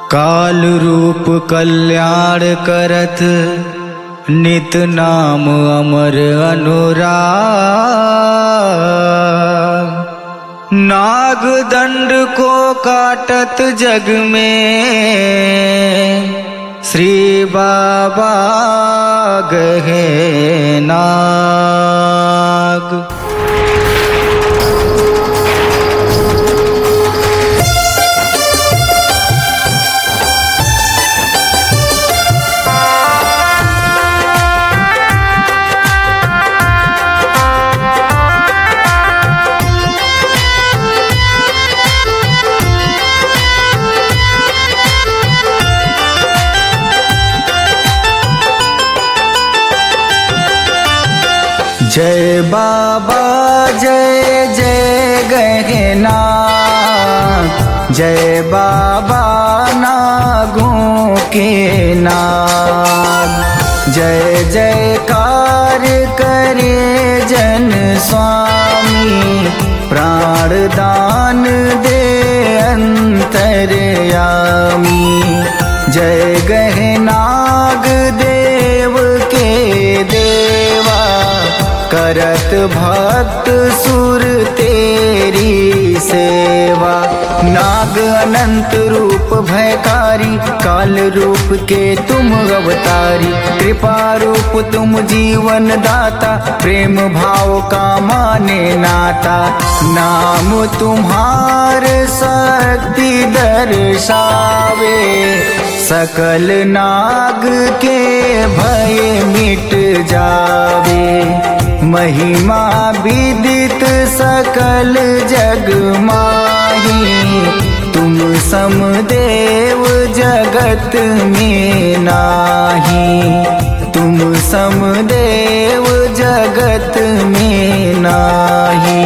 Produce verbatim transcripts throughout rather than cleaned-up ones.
काल रूप कल्याण करत नित नाम अमर अनुराग। नाग दंड को काटत जग में श्री बाबा गहे नाग। जय बाबा जय जय गहनाग, जय बाबा नागों के नाग। जय जयकार करे जन स्वामी, प्राण दान दे अंतर्यामी। जय गहनाग देव के देवा, करत भक्त सुर तेरी सेवा। नाग अनंत रूप भयकारी, काल रूप के तुम अवतारी। कृपा रूप तुम जीवन दाता, प्रेम भाव का माने नाता। नाम तुम्हार शक्ति दर्शावे, सकल नाग के भय मिट जावे। महिमा विदित सकल जग माही, तुम समदेव जगत में नाही। तुम समदेव जगत में नाही।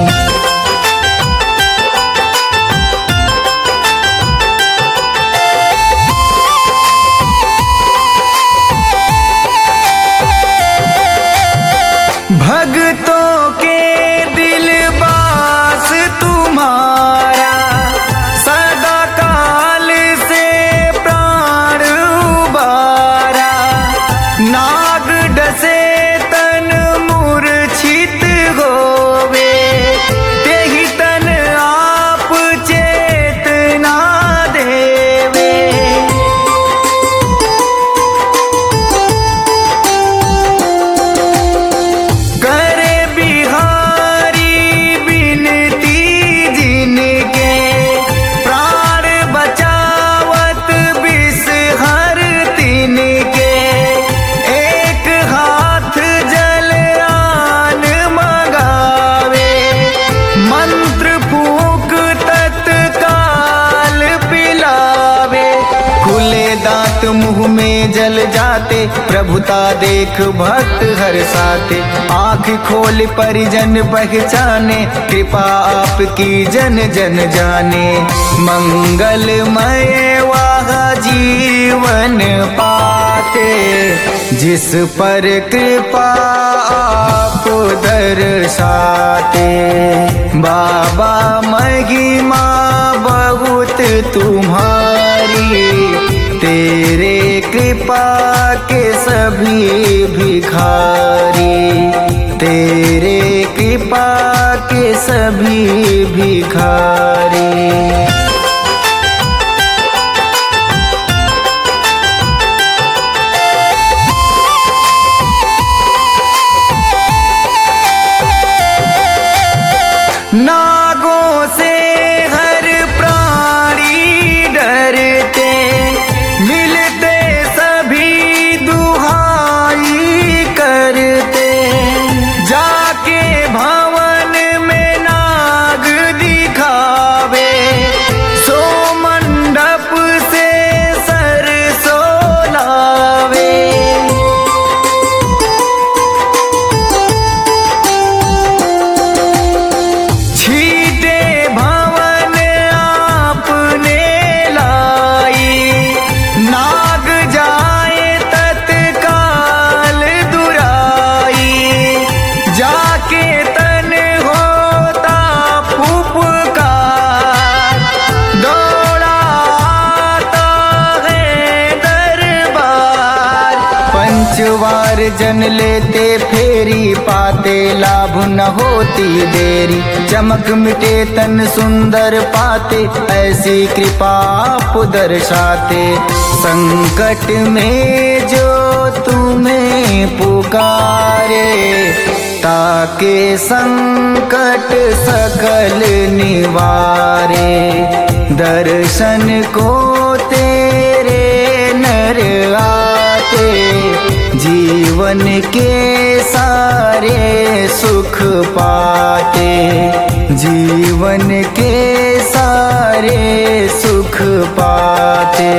भक्तों के दिल बास तुम्हारा, सदा काल से प्राण उबारा। नाग डसे तन मूर्छित होवे, तेहि तन आप चेतना देवे। दांत मुँह में जल जाते, प्रभुता देख भक्त हर्षाते। आँख खोल परिजन पहचाने, कृपा आपकी जन जन जाने। मंगलमय वाह जीवन पाते, जिस पर कृपा आप दर्शाते। बाबा महिमा बहुत तुम्हारी, तेरे कृपा के सभी भिखारी। तेरे कृपा के सभी भिखारी। नागों से हर प्राणी मछुआर जन लेते फेरी, पाते लाभ न होती देरी। चमक मिटे तन सुंदर पाते, ऐसी कृपा आप दर्शाते। संकट में जो तुम्हें पुकारे, ताके संकट सकल निवारे। दर्शन को तेरे नर आते, जीवन के सारे सुख पाते। जीवन के सारे सुख पाते।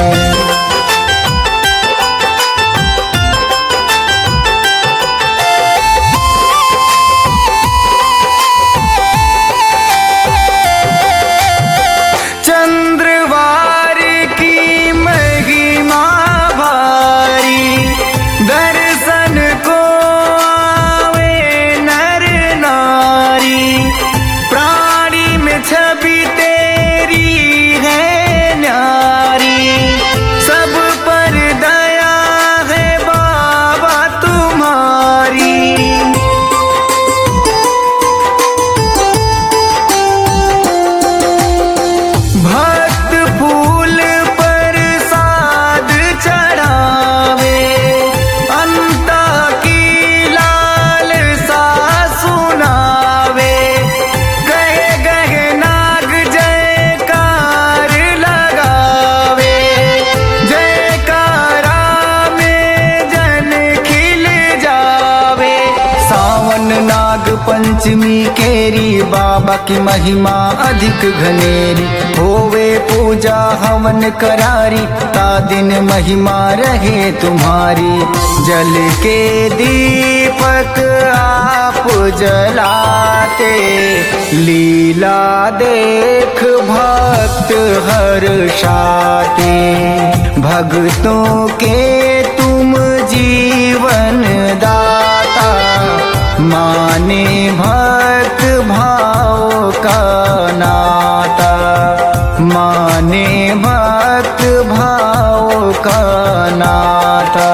पंचमी केरी, बाबा की महिमा अधिक घनेरी। होवे पूजा हवन करारी, ता दिन महिमा रहे तुम्हारी। जल के दीपक आप जलाते, लीला देख भक्त हर्षाते। भक्तों के तुम जीवन दाता, माने भक्त भाव का नाता। माने भक्त भाव का नाता।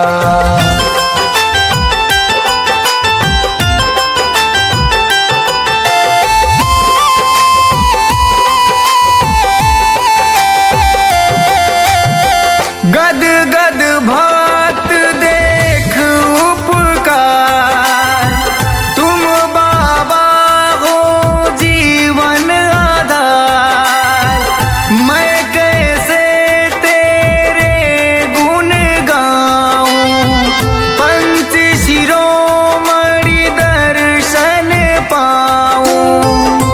गद गद भक्त देख उपकार, तुम बाबा हो जीवन आधार। मैं कैसे तेरे गुण गाऊं, पंच शिरोमणि दर्शन पाऊं।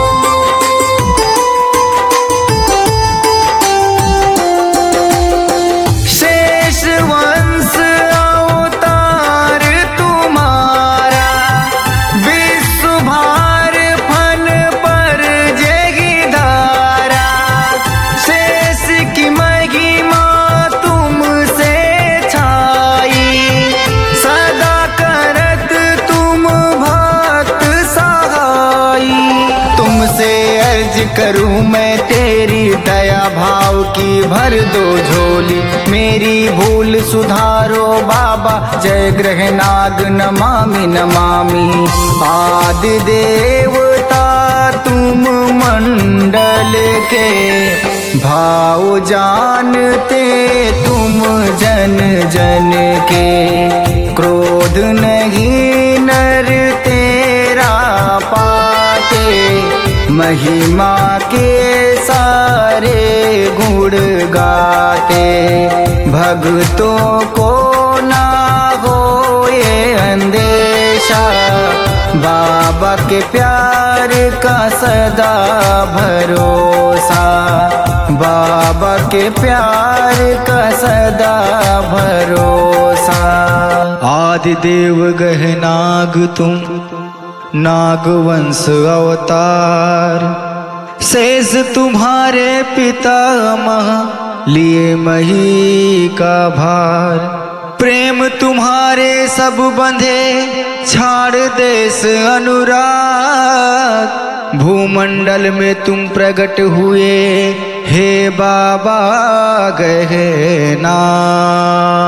वंश अवतार तुम्हारा, विश्व भार फन पर जगी धारा। शेष की महिमा तुमसे छाई, सदा करत तुम भक्त सहाई। तुमसे अर्ज करूं मैं तेरी दया भाव की भर दो झोली। मेरी भूल सुधारो बाबा, जय ग्रहनाग नमामि नमामि। आदि देवता तुम मंडल के, भाव जानते तुम जन जन के। क्रोध नहीं नर तेरा पाते, महिमा के सारे गुण गाते। भक्तों को ना हो ये अंदेशा, बाबा के प्यार का सदा भरोसा। बाबा के प्यार का सदा भरोसा। आदिदेव गहनाग तुम, नागवंश अवतार। शेष तुम्हारे पितामह, लिए मही का भार। प्रेम तुम्हारे सब बंधे, छाड़ देश अनुराग। भूमंडल में तुम प्रकट हुए, हे बाबा गहनाग।